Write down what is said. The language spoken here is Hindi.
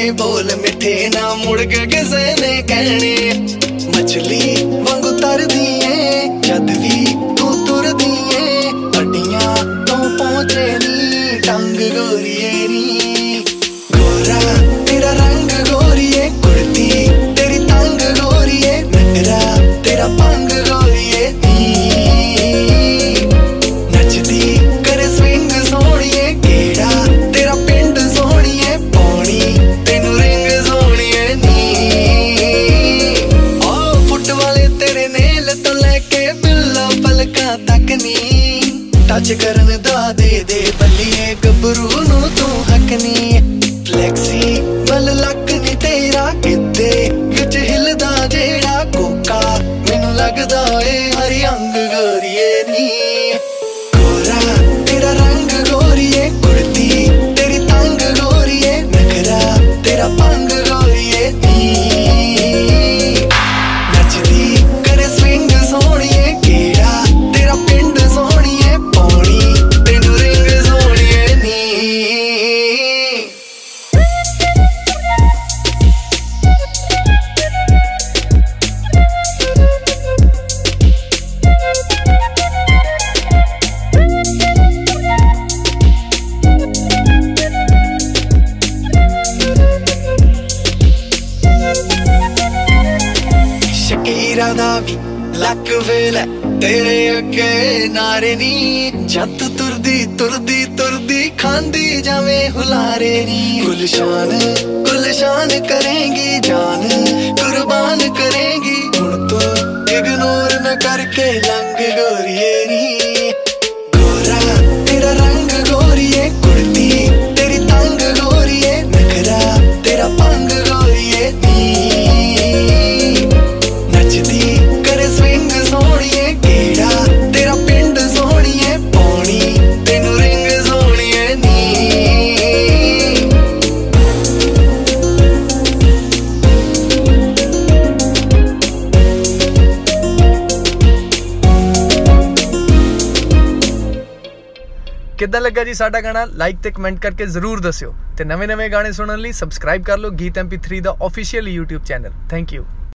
बोल मिठे ना मुड़ के किसे ने कहने। मछली वांगू तर दिए जद भी तू तुर दिए, अड्डियां तो पहुंचे नी टंग गोरिए नी। गोरा तेरा रंग गोरिए, कुर्ती तेरी तंग गोरिए, नखरा तेरा पंग गोरिए नी। नचदी करे स्विंग सोहणिए, केड़ा तेरा पिंड सोहणिए, पौनी तेनू रिंग सोहणिए नी। ओ फुट वाले तेरे नेल तो लेके बिल्ला पलका तक नी, टच करन दा दे बल्लिए गबरू नू तू हक नी। फ्लैक्सी बल लक नी तेरा किते विच हिलदा जेड़ा कोका, मैनू लगदा ए हरी अंग गोरिए नी। गोरा तेरा रंग गोरिए, कुर्ती तेरी तंग गोरिए, नखरा तेरा पंग गोरिए नी। नचदी करे स्विंग सोहणिए, केड़ा तेरा पिंड सोहणिए, पौनी तेनू रिंग सोहणिए नी। शकीरा दा भी लक वेल तेरे अगे नारे नी, जत तुरदी तुरदी तुरदी खांदी जावे हुलारे नी। गुलशान करेंगी जान कुर्बान करेंगी, हुण तो इग्नोर न करके लंग गोरिए नी। गोरा तेरा रंग गोरिए, कुर्ती तेरी तंग गोरिए, नखरा तेरा पंग गोरिए नी। नचदी करे स्विंग सोहणिए, केड़ा तेरा पिंड सोहणिए, पौनी तेनू रिंग सोहणिए नी। किद्दां लग्गा जी साडा गाना? लाइक ते कमेंट करके जरूर दस्सिओ ते नवे गाने सुनने लई सबसक्राइब कर लो गीत MP3 दा official YouTube channel. Thank you.